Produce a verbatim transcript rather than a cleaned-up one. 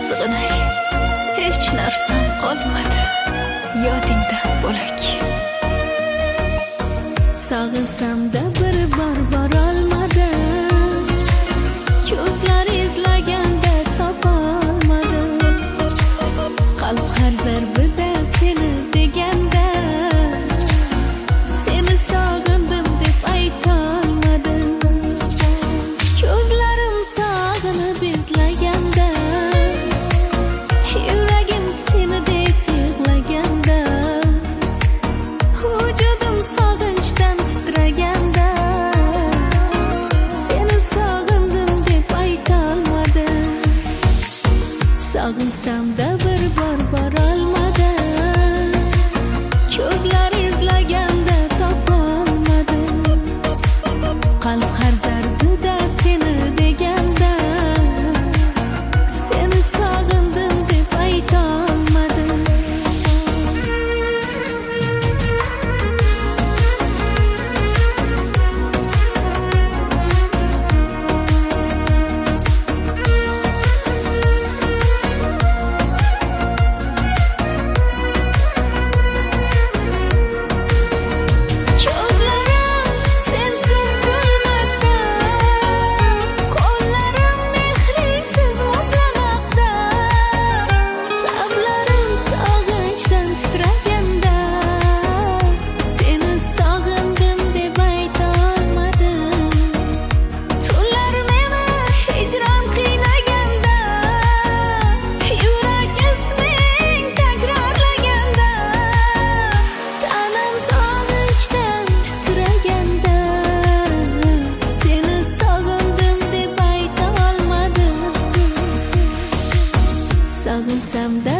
sig'inay, hech narsam qolmadi yodingdan bo'lak. Sog'insam-da bir bor borolmadim, ko'zlar izlaganda topolmadim. Qalb har zarbida seni deganda, seni sog'indim deb aytolmadim. Ko'zlarim sog'inib izlaganda, yuragim seni deb yig'laganda, vujudim sog'inchdan titraganda, seni sog'indim deb aytolmadim. Sog'insam-da bir bor borolmadim, ko'zlar izlaganda topolmadim. Qalb har zarbida seni deganda, seni sog'indim deb aytolmadim. Sog'insam-da